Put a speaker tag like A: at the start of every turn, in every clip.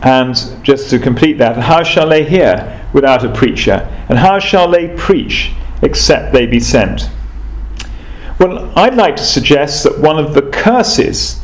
A: And just to complete that, how shall they hear without a preacher? And how shall they preach except they be sent? Well, I'd like to suggest that one of the curses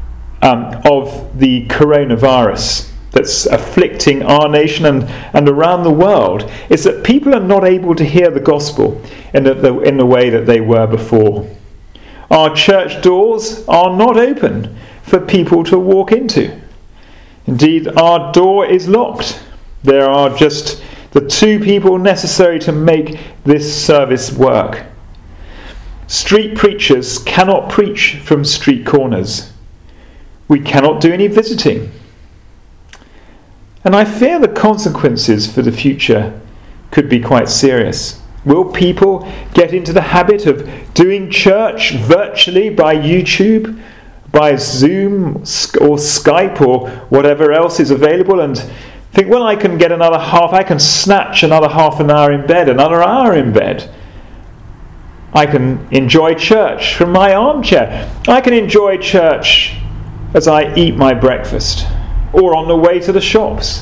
A: of the coronavirus that's afflicting our nation and around the world is that people are not able to hear the gospel in the way that they were before. Our church doors are not open for people to walk into. Indeed, our door is locked. There are just the 2 people necessary to make this service work. Street preachers cannot preach from street corners. We cannot do any visiting. And I fear the consequences for the future could be quite serious. Will people get into the habit of doing church virtually by YouTube, by Zoom or Skype or whatever else is available, and think, well, I can snatch another half an hour in bed, another hour in bed. I can enjoy church from my armchair. I can enjoy church as I eat my breakfast or on the way to the shops.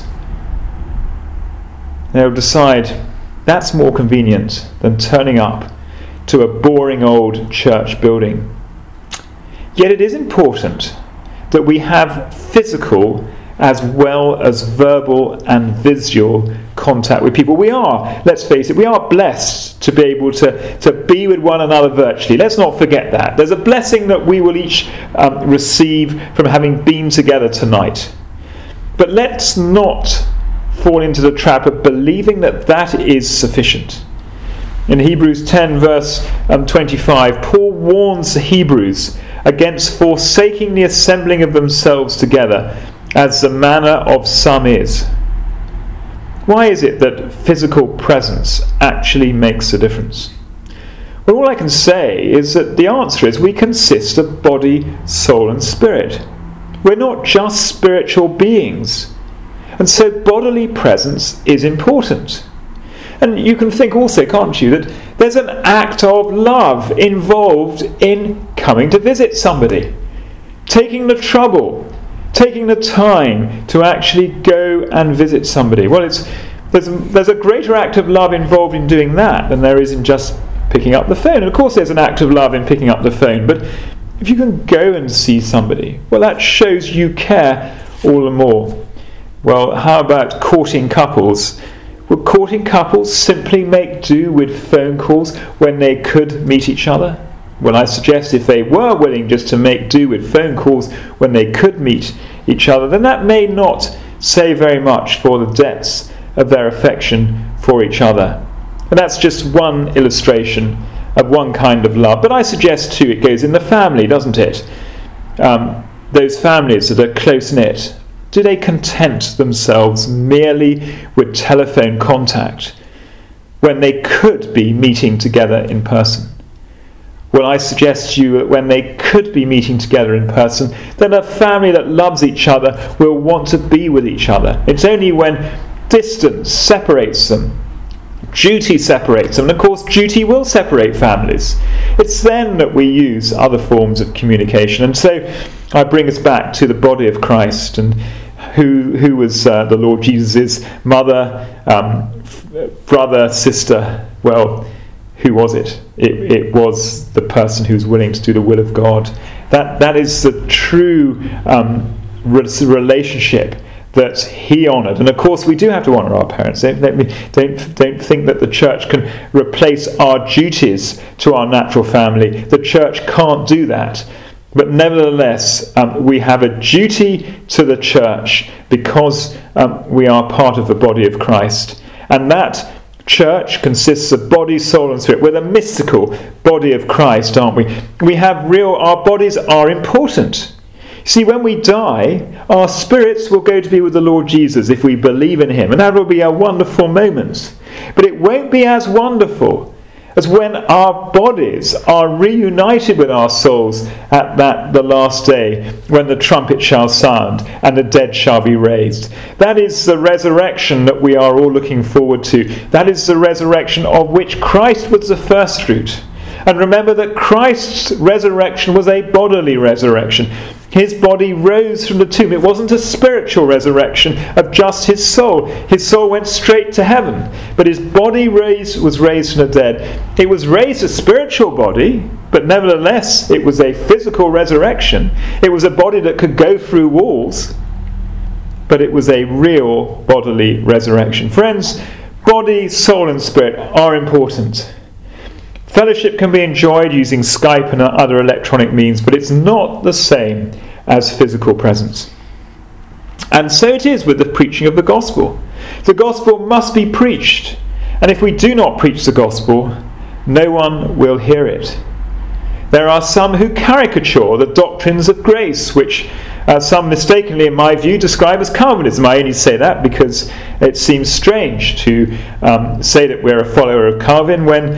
A: They'll decide that's more convenient than turning up to a boring old church building. Yet it is important that we have physical as well as verbal and visual contact with people. We are, let's face it, we are blessed to be able to be with one another virtually. Let's not forget that. There's a blessing that we will each receive from having been together tonight. But let's not fall into the trap of believing that that is sufficient. In Hebrews 10 verse 25, Paul warns the Hebrews against forsaking the assembling of themselves together, as the manner of some is. Why is it that physical presence actually makes a difference? Well, all I can say is that the answer is we consist of body, soul and spirit. We're not just spiritual beings. And so bodily presence is important. And you can think also, can't you, that there's an act of love involved in coming to visit somebody. Taking the trouble, taking the time to actually go and visit somebody. Well, there's a greater act of love involved in doing that than there is in just picking up the phone. And of course there's an act of love in picking up the phone, but if you can go and see somebody, well, that shows you care all the more. Well, how about courting couples? Will courting couples simply make do with phone calls when they could meet each other? Well, I suggest if they were willing just to make do with phone calls when they could meet each other, then that may not say very much for the depths of their affection for each other. And that's just one illustration of one kind of love. But I suggest too it goes in the family, doesn't it? Those families that are close-knit, do they content themselves merely with telephone contact when they could be meeting together in person? Well, I suggest to you that when they could be meeting together in person, then a family that loves each other will want to be with each other. It's only when distance separates them, duty separates them, and of course duty will separate families. It's then that we use other forms of communication. And so I bring us back to the body of Christ, and who was the Lord Jesus' mother, brother, sister. Well, who was it? It was the person who was willing to do the will of God. That is the true relationship that he honoured. And of course we do have to honour our parents. Don't think that the church can replace our duties to our natural family. The church can't do that. But nevertheless, we have a duty to the church because we are part of the body of Christ. And that church consists of body, soul and spirit. We're the mystical body of Christ, aren't we? Our bodies are important. See, when we die, our spirits will go to be with the Lord Jesus if we believe in him. And that will be a wonderful moment. But it won't be as wonderful as when our bodies are reunited with our souls at the last day, when the trumpet shall sound and the dead shall be raised. That is the resurrection that we are all looking forward to. That is the resurrection of which Christ was the first fruit. And remember that Christ's resurrection was a bodily resurrection. His body rose from the tomb. It wasn't a spiritual resurrection of just his soul. His soul went straight to heaven, but his body was raised from the dead. It was raised a spiritual body, but nevertheless it was a physical resurrection. It was a body that could go through walls, but it was a real bodily resurrection. Friends, body, soul and spirit are important. Fellowship can be enjoyed using Skype and other electronic means, but it's not the same as physical presence. And so it is with the preaching of the gospel. The gospel must be preached, and if we do not preach the gospel, no one will hear it. There are some who caricature the doctrines of grace, which some mistakenly, in my view, describe as Calvinism. I only say that because it seems strange to say that we're a follower of Calvin when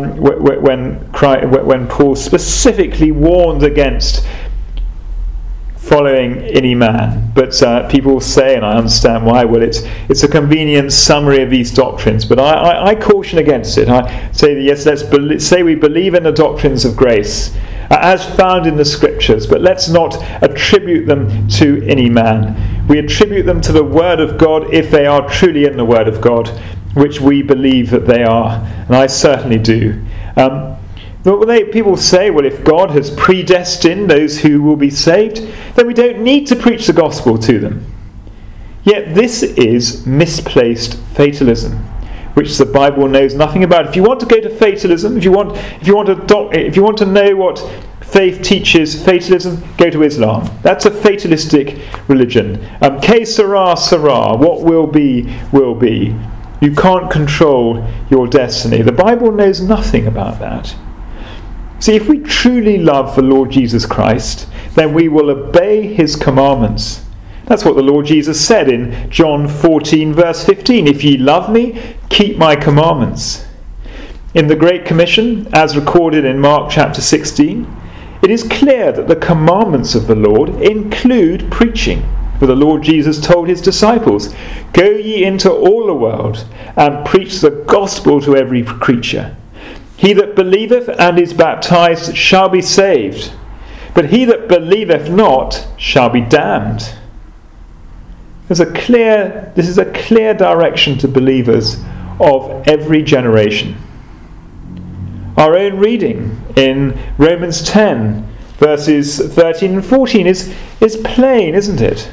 A: Paul specifically warned against following any man. But people say, and I understand why, well, it's a convenient summary of these doctrines. But I caution against it. I say that, yes, let's say we believe in the doctrines of grace as found in the Scriptures, but let's not attribute them to any man. We attribute them to the Word of God if they are truly in the Word of God, which we believe that they are, and I certainly do. People say, well, if God has predestined those who will be saved, then we don't need to preach the gospel to them. Yet this is misplaced fatalism, which the Bible knows nothing about. If you want to go to fatalism, if you want to know what faith teaches fatalism, go to Islam. That's a fatalistic religion. Que sera, sera. What will be, will be. You can't control your destiny. The Bible knows nothing about that. See, if we truly love the Lord Jesus Christ, then we will obey his commandments. That's what the Lord Jesus said in John 14 verse 15. If ye love me, keep my commandments. In the Great Commission, as recorded in Mark chapter 16, it is clear that the commandments of the Lord include preaching. For the Lord Jesus told his disciples, go ye into all the world and preach the gospel to every creature. He that believeth and is baptized shall be saved, but he that believeth not shall be damned. This is a clear direction to believers of every generation. Our own reading in Romans 10, verses 13 and 14 is plain, isn't it?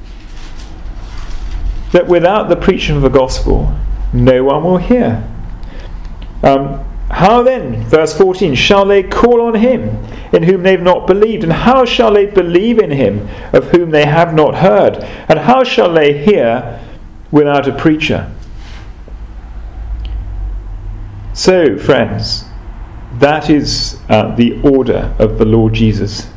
A: That without the preaching of the gospel, no one will hear. How then, verse 14, shall they call on him in whom they have not believed? And how shall they believe in him of whom they have not heard? And how shall they hear without a preacher? So, friends, that is the order of the Lord Jesus.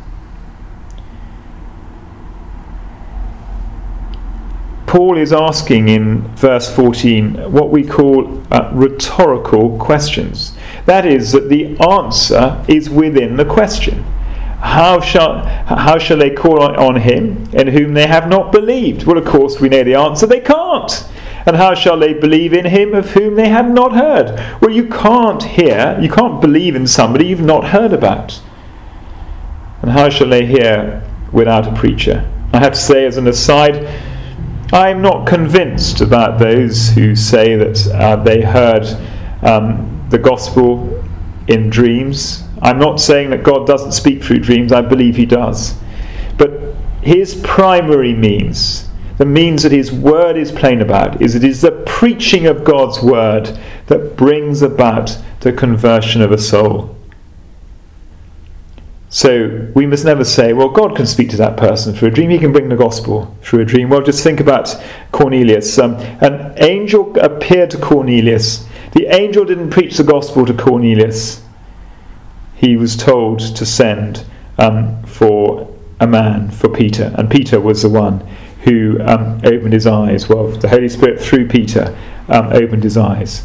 A: Paul is asking in verse 14 what we call rhetorical questions. That is, that the answer is within the question. How shall they call on him in whom they have not believed? Well, of course, we know the answer. They can't. And how shall they believe in him of whom they have not heard? Well, you can't believe in somebody you've not heard about. And how shall they hear without a preacher? I have to say, as an aside, I'm not convinced about those who say that they heard the gospel in dreams. I'm not saying that God doesn't speak through dreams. I believe he does. But his primary means, the means that his word is plain about, is it is the preaching of God's word that brings about the conversion of a soul. So we must never say, well, God can speak to that person through a dream. He can bring the gospel through a dream. Well, just think about Cornelius. An angel appeared to Cornelius. The angel didn't preach the gospel to Cornelius. He was told to send for a man, for Peter. And Peter was the one who opened his eyes. Well, the Holy Spirit through Peter opened his eyes.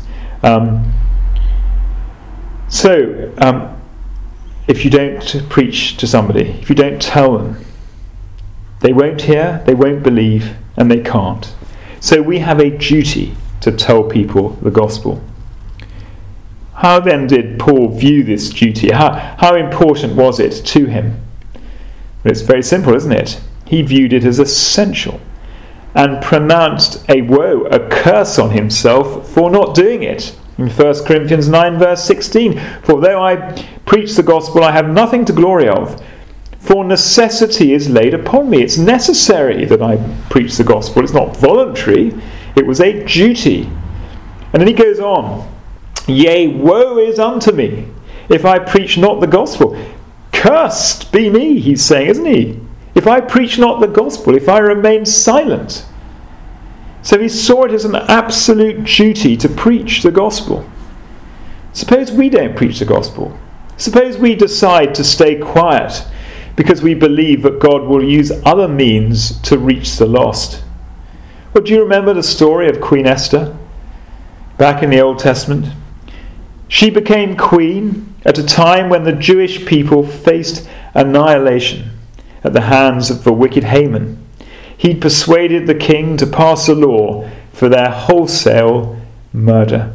A: If you don't preach to somebody, if you don't tell them, they won't hear, they won't believe, and they can't. So we have a duty to tell people the gospel. How then did Paul view this duty? How important was it to him? It's very simple, isn't it? He viewed it as essential and pronounced a woe, a curse on himself for not doing it. In 1 Corinthians 9 verse 16, for though I preach the gospel, I have nothing to glory of, for necessity is laid upon me. It's necessary that I preach the gospel. It's not voluntary. It was a duty. And then he goes on, yea, woe is unto me if I preach not the gospel. Cursed be me, he's saying, isn't he? If I preach not the gospel, if I remain silent. So he saw it as an absolute duty to preach the gospel. Suppose we don't preach the gospel. Suppose we decide to stay quiet because we believe that God will use other means to reach the lost. Well, do you remember the story of Queen Esther back in the Old Testament? She became queen at a time when the Jewish people faced annihilation at the hands of the wicked Haman. He'd persuaded the king to pass a law for their wholesale murder.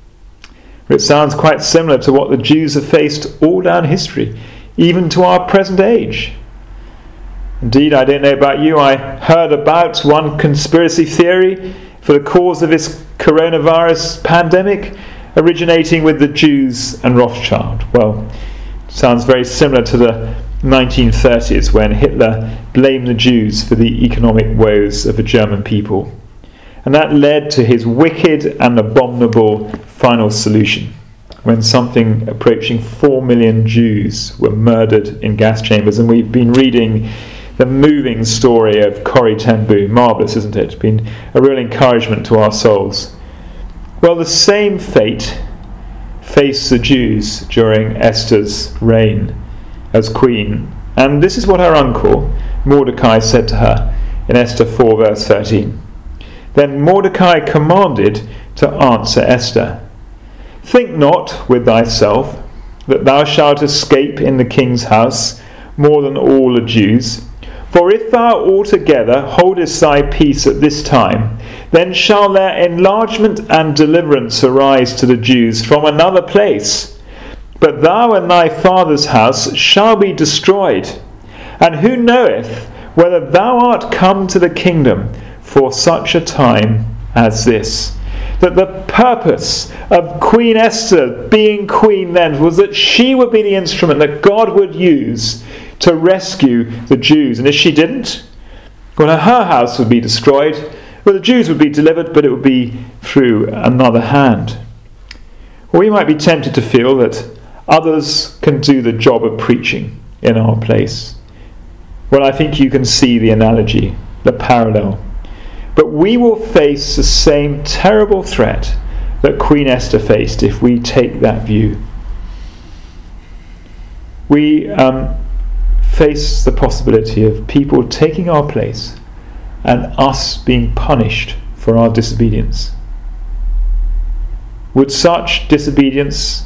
A: It sounds quite similar to what the Jews have faced all down history, even to our present age. Indeed, I don't know about you, I heard about one conspiracy theory for the cause of this coronavirus pandemic originating with the Jews and Rothschild. Well, it sounds very similar to the 1930s when Hitler blamed the Jews for the economic woes of the German people. And that led to his wicked and abominable final solution, when something approaching 4 million Jews were murdered in gas chambers. And we've been reading the moving story of Corrie ten Boom. Marvellous, isn't it? It's been a real encouragement to our souls. Well, the same fate faced the Jews during Esther's reign as queen. And this is what her uncle Mordecai said to her in Esther 4 verse 13. Then Mordecai commanded to answer Esther, think not with thyself that thou shalt escape in the king's house more than all the Jews. For if thou altogether holdest thy peace at this time, then shall their enlargement and deliverance arise to the Jews from another place. But thou and thy father's house shall be destroyed. And who knoweth whether thou art come to the kingdom for such a time as this? That the purpose of Queen Esther being queen then was that she would be the instrument that God would use to rescue the Jews. And if she didn't, well, her house would be destroyed. Well, the Jews would be delivered, but it would be through another hand. Well, we might be tempted to feel that others can do the job of preaching in our place. Well, I think you can see the analogy, the parallel. But we will face the same terrible threat that Queen Esther faced if we take that view. We face the possibility of people taking our place and us being punished for our disobedience. Would such disobedience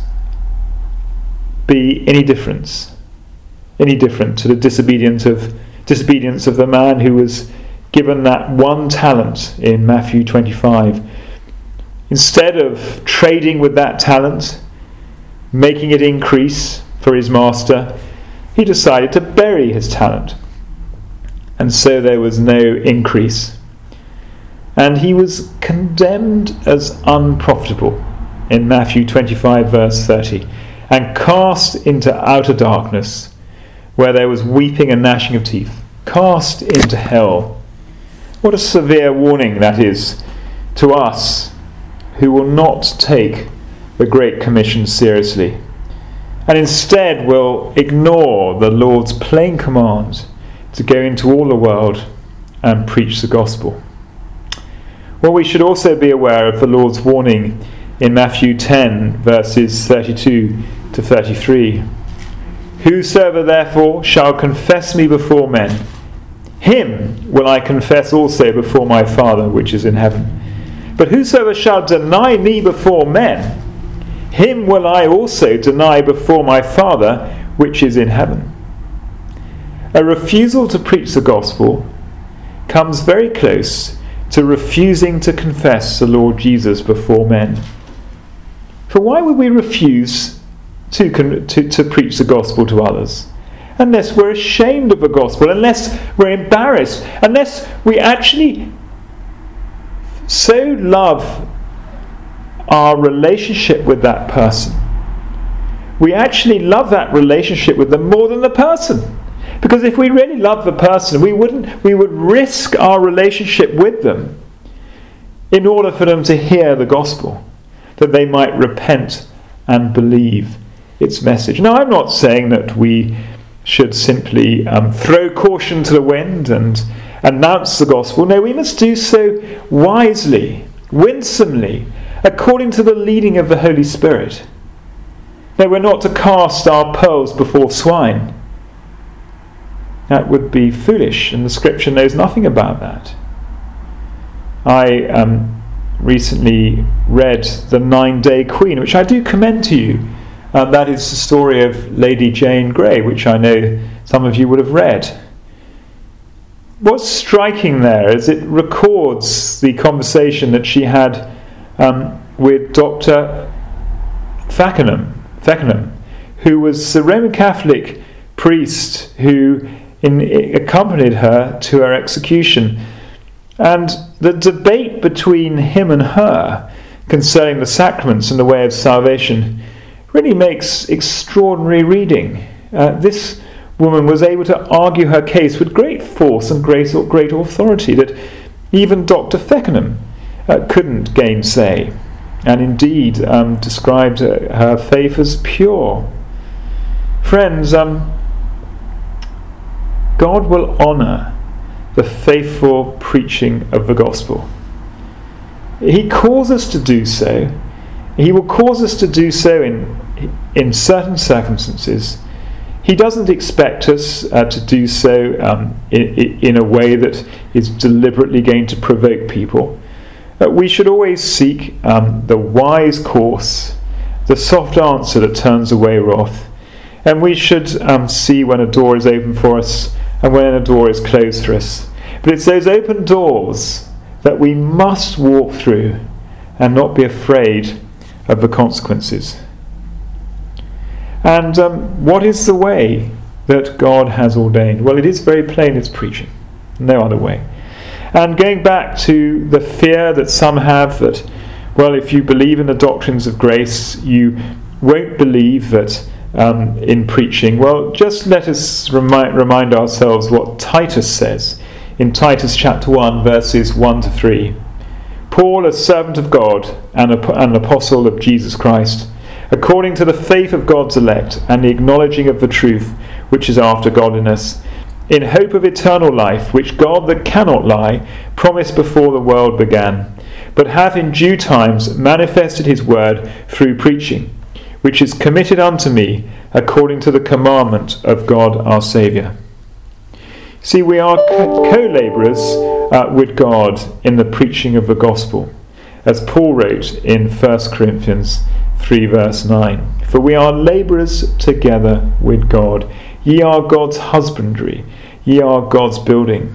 A: be any different to the disobedience of the man who was given that one talent in Matthew 25? Instead of trading with that talent, making it increase for his master, he decided to bury his talent. And so there was no increase. And he was condemned as unprofitable in Matthew 25 verse 30, and cast into outer darkness, where there was weeping and gnashing of teeth. Cast into hell. What a severe warning that is to us who will not take the Great Commission seriously, and instead will ignore the Lord's plain command to go into all the world and preach the gospel. Well, we should also be aware of the Lord's warning in Matthew 10 verses 32 to 33. Whosoever therefore shall confess me before men, him will I confess also before my Father which is in heaven. But whosoever shall deny me before men, him will I also deny before my Father which is in heaven. A refusal to preach the gospel comes very close to refusing to confess the Lord Jesus before men. For why would we refuse to preach the gospel to others? unless we're ashamed of the gospel, unless we're embarrassed, unless we actually so love our relationship with that person. We actually love that relationship with them more than the person. Because if we really love the person, we would risk our relationship with them in order for them to hear the gospel, that they might repent and believe its message. Now, I'm not saying that we should simply throw caution to the wind and announce the gospel. No, we must do so wisely, winsomely, according to the leading of the Holy Spirit. No, we're not to cast our pearls before swine. That would be foolish, and the Scripture knows nothing about that. I recently read The 9-Day Queen, which I do commend to you. That is the story of Lady Jane Grey, which I know some of you would have read. What's striking there is it records the conversation that she had with Dr. Feckenham, who was the Roman Catholic priest who accompanied her to her execution. And the debate between him and her concerning the sacraments and the way of salvation really makes extraordinary reading. This woman was able to argue her case with great force and great authority that even Dr. Feckenham couldn't gainsay, and indeed described her faith as pure. Friends, God will honour the faithful preaching of the gospel. He calls us to do so. He will cause us to do so in certain circumstances. He doesn't expect us to do so in a way that is deliberately going to provoke people. We should always seek the wise course, the soft answer that turns away wrath. And we should see when a door is open for us and when a door is closed for us. But it's those open doors that we must walk through and not be afraid of the consequences. And what is the way that God has ordained? Well, it is very plain, it's preaching. No other way. And going back to the fear that some have that, well, if you believe in the doctrines of grace, you won't believe that in preaching. Well, just let us remind ourselves what Titus says in Titus chapter 1, verses 1 to 3. Paul, a servant of God and an apostle of Jesus Christ, according to the faith of God's elect and the acknowledging of the truth which is after godliness, in hope of eternal life, which God that cannot lie promised before the world began, but hath in due times manifested his word through preaching, which is committed unto me according to the commandment of God our Saviour. See, we are co-labourers with God in the preaching of the gospel, as Paul wrote in 1 Corinthians 3 verse 9. For we are labourers together with God. Ye are God's husbandry, ye are God's building.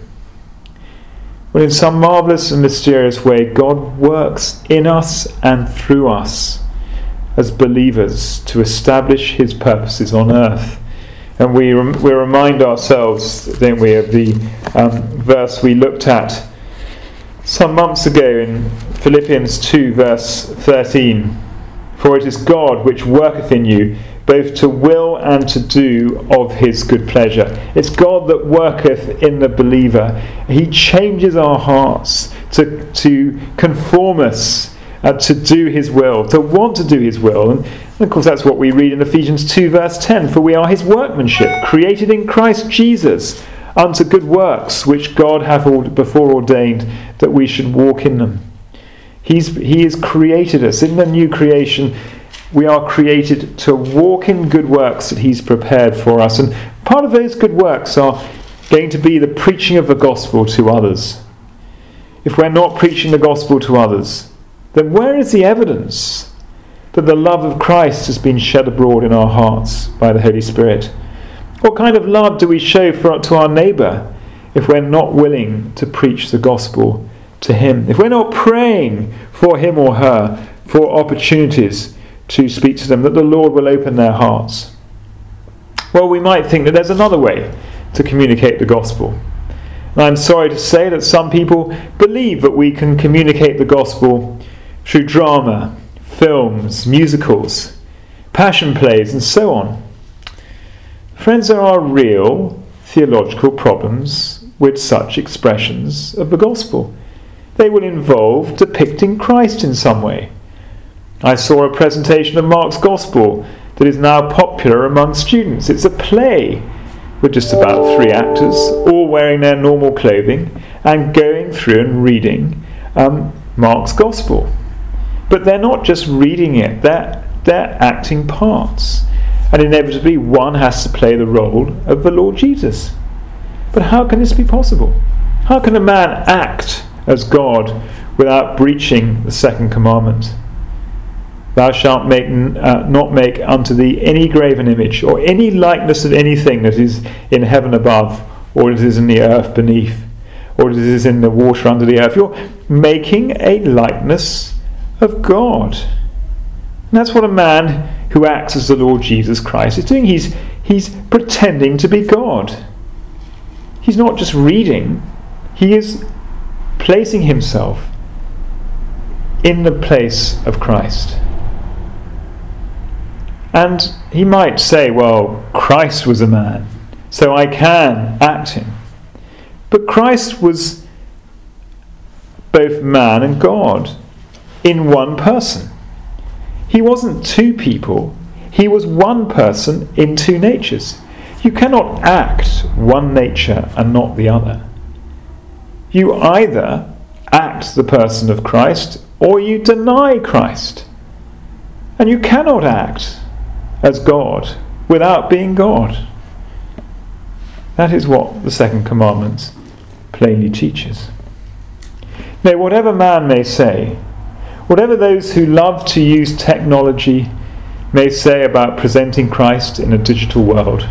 A: Well, in some marvellous and mysterious way, God works in us and through us as believers to establish his purposes on earth. And we remind ourselves, don't we, of the verse we looked at some months ago in Philippians 2 verse 13. For it is God which worketh in you both to will and to do of his good pleasure. It's God that worketh in the believer. He changes our hearts to conform us to do his will, to want to do his will. And of course that's what we read in Ephesians 2 verse 10. For we are his workmanship, created in Christ Jesus, unto good works, which God hath before ordained that we should walk in them. He has created us in the new creation. We are created to walk in good works that he's prepared for us. And part of those good works are going to be the preaching of the gospel to others. If we're not preaching the gospel to others, then where is the evidence that the love of Christ has been shed abroad in our hearts by the Holy Spirit? What kind of love do we show to our neighbour if we're not willing to preach the gospel to him? If we're not praying for him or her for opportunities to speak to them, that the Lord will open their hearts? Well, we might think that there's another way to communicate the gospel. And I'm sorry to say that some people believe that we can communicate the gospel through drama, films, musicals, passion plays, and so on. Friends, there are real theological problems with such expressions of the gospel. They will involve depicting Christ in some way. I saw a presentation of Mark's Gospel that is now popular among students. It's a play with just about 3 actors, all wearing their normal clothing and going through and reading Mark's Gospel. But they're not just reading it, they're acting parts. And inevitably one has to play the role of the Lord Jesus. But how can this be possible? How can a man act as God without breaching the second commandment? Thou shalt not make unto thee any graven image, or any likeness of anything that is in heaven above, or that is in the earth beneath, or that is in the water under the earth. You're making a likeness of God. And that's what a man who acts as the Lord Jesus Christ is doing. He's pretending to be God. He's not just reading, he is placing himself in the place of Christ. And he might say, well, Christ was a man, so I can act him. But Christ was both man and God in one person. He wasn't 2 people, he was one person in 2 natures. You cannot act one nature and not the other. You either act the person of Christ or you deny Christ. And you cannot act as God without being God. That is what the second commandment plainly teaches. Now, whatever man may say, whatever those who love to use technology may say about presenting Christ in a digital world,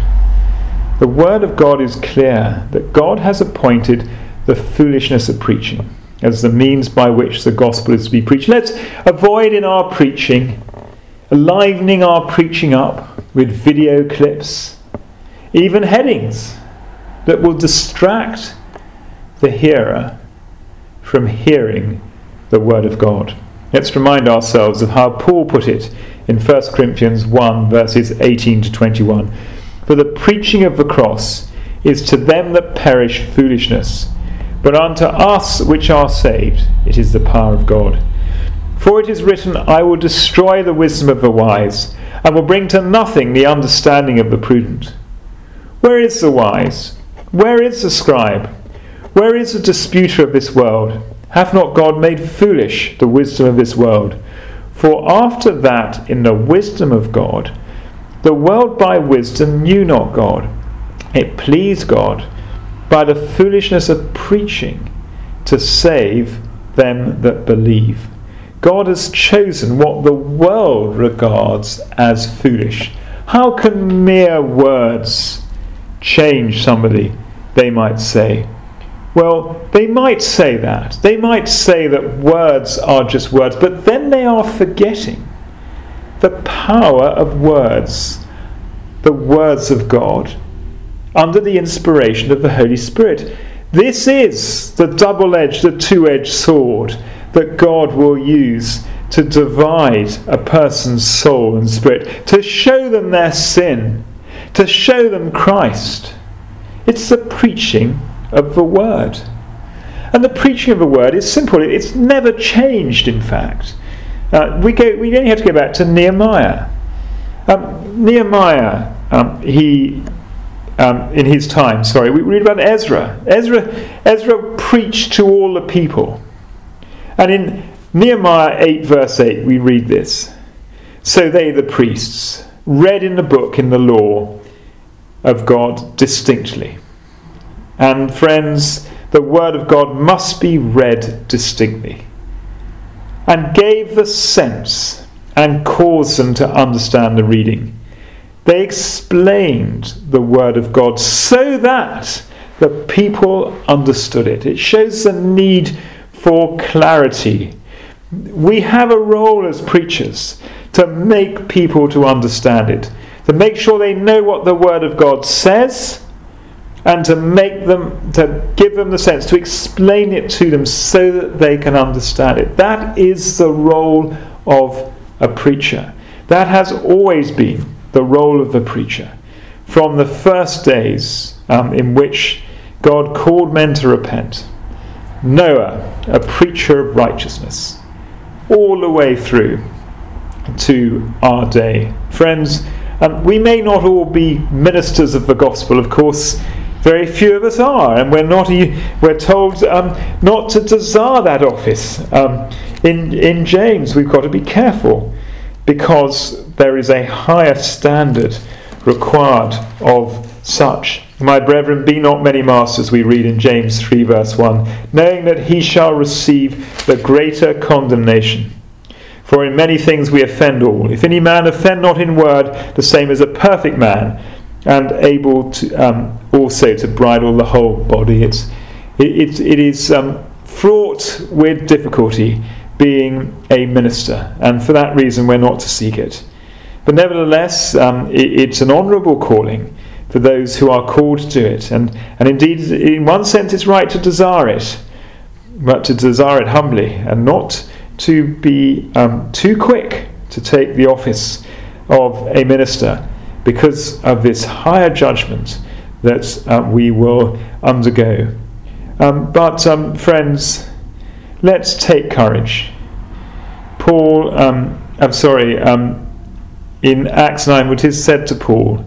A: the Word of God is clear that God has appointed the foolishness of preaching as the means by which the gospel is to be preached. Let's avoid in our preaching livening our preaching up with video clips, even headings that will distract the hearer from hearing the Word of God. Let's remind ourselves of how Paul put it in 1 Corinthians 1 verses 18 to 21. For the preaching of the cross is to them that perish foolishness, but unto us which are saved it is the power of God. For it is written, I will destroy the wisdom of the wise, and will bring to nothing the understanding of the prudent. Where is the wise? Where is the scribe? Where is the disputer of this world? Hath not God made foolish the wisdom of this world? For after that, in the wisdom of God, the world by wisdom knew not God. It pleased God by the foolishness of preaching to save them that believe. God has chosen what the world regards as foolish. How can mere words change somebody, they might say? Well, they might say that. They might say that words are just words, but then they are forgetting the power of words, the words of God, under the inspiration of the Holy Spirit. This is the double-edged, the two-edged sword that God will use to divide a person's soul and spirit, to show them their sin, to show them Christ. It's the preaching of the Word. And the preaching of the Word is simple. It's never changed, in fact. We only have to go back to Nehemiah. Nehemiah, in his time, we read about Ezra. Ezra preached to all the people. And in Nehemiah 8 verse 8 we read this. So they, the priests, read in the book, in the law of God distinctly. And friends, the Word of God must be read distinctly. And gave the sense and caused them to understand the reading. They explained the Word of God so that the people understood it. It shows the need for clarity. We have a role as preachers to make people to understand it, to make sure they know what the Word of God says, and to give them the sense, to explain it to them so that they can understand it. That is the role of a preacher. That has always been the role of the preacher. From the first days in which God called men to repent, Noah, a preacher of righteousness, all the way through to our day. Friends, we may not all be ministers of the gospel, of course. Very few of us are, and we're told not to desire that office. In James, we've got to be careful, because there is a higher standard required of such. My brethren, be not many masters, we read in James 3 verse 1, knowing that he shall receive the greater condemnation. For in many things we offend all. If any man offend not in word, the same as a perfect man, and able to also to bridle the whole body. It is fraught with difficulty being a minister, and for that reason we're not to seek it. But nevertheless, it's an honourable calling for those who are called to do it, and indeed, in one sense, it's right to desire it, but to desire it humbly, and not to be too quick to take the office of a minister, because of this higher judgment that we will undergo. But friends, let's take courage. Paul, in Acts 9, what is said to Paul,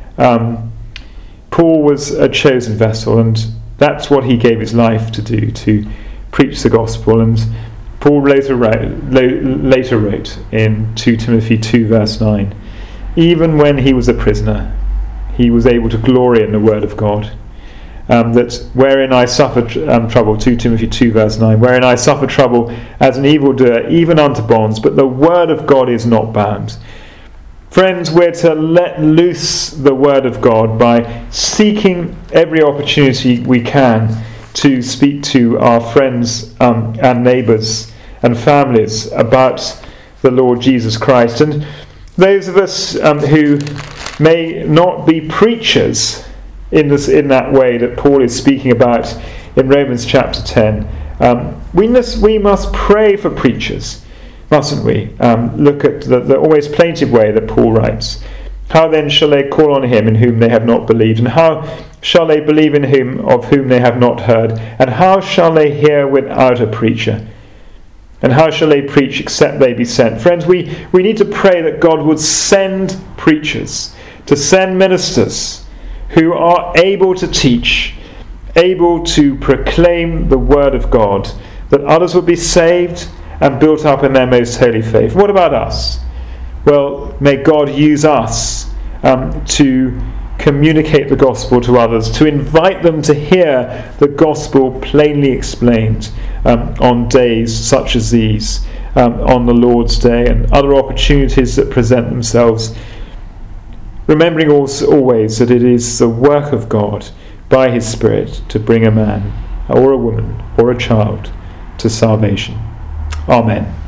A: Paul was a chosen vessel, and that's what he gave his life to do, to preach the gospel. And Paul later wrote in 2 Timothy 2 verse 9, even when he was a prisoner, he was able to glory in the word of God. That wherein I suffered trouble, 2 Timothy 2 verse 9, wherein I suffer trouble as an evildoer, even unto bonds, but the word of God is not bound. Friends, we're to let loose the word of God by seeking every opportunity we can to speak to our friends and neighbours and families about the Lord Jesus Christ. And those of us who may not be preachers in that way that Paul is speaking about in Romans chapter 10, we must pray for preachers, mustn't we? Look at the always plaintive way that Paul writes. How then shall they call on him in whom they have not believed? And how shall they believe in him of whom they have not heard? And how shall they hear without a preacher? And how shall they preach except they be sent? Friends, we need to pray that God would send preachers, to send ministers who are able to teach, able to proclaim the word of God, that others would be saved and built up in their most holy faith. What about us? Well, may God use us to communicate the gospel to others, to invite them to hear the gospel plainly explained on days such as these, on the Lord's Day, and other opportunities that present themselves. Remembering also always that it is the work of God by his Spirit to bring a man or a woman or a child to salvation. Amen.